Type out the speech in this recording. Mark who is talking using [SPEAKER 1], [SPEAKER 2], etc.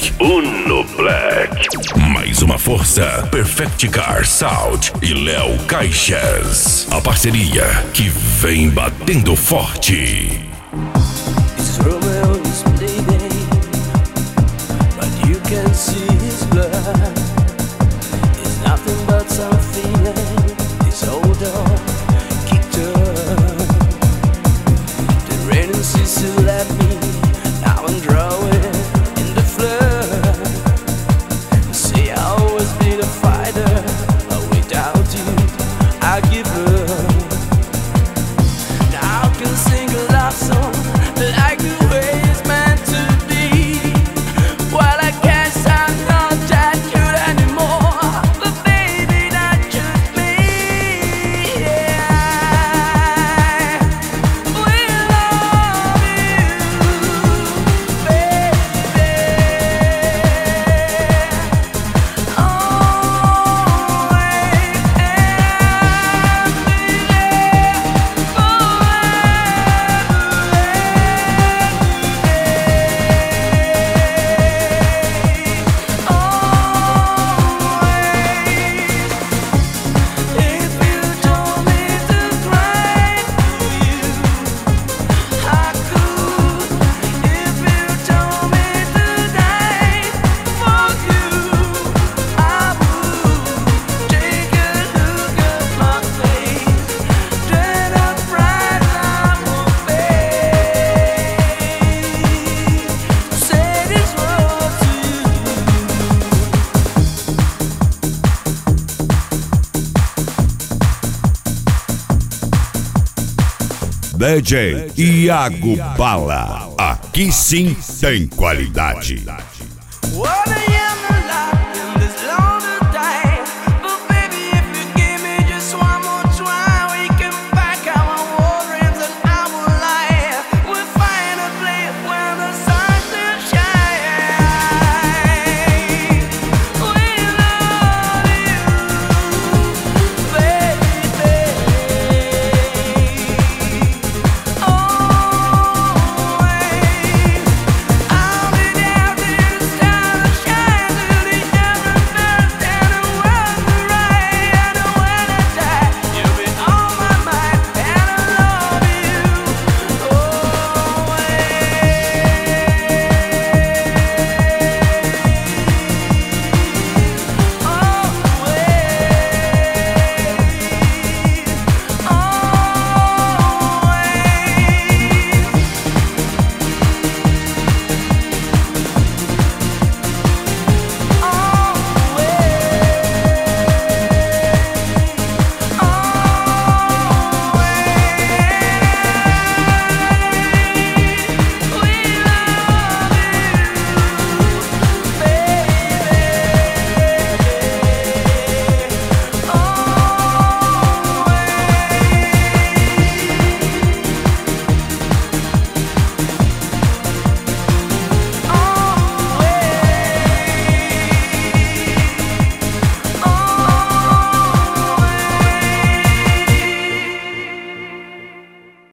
[SPEAKER 1] Black. Uno Black. Mais uma força. Perfect Car Sound e Léo Caixas. A parceria que vem batendo forte.
[SPEAKER 2] It's Romeo is bleeding, but you can see his blood. It's nothing but some feeling. This old dog kicked up. The rain ceased to let me. Now I'm drawing in the flood. See, I always been a fighter, but without you, I give up. Now I can sing a love song like the way it's meant to be. While I guess I'm not that good anymore, but baby, not just me. Yeah, we love you, baby.
[SPEAKER 1] DJ Iago Bala. Aqui sim tem qualidade.
[SPEAKER 2] What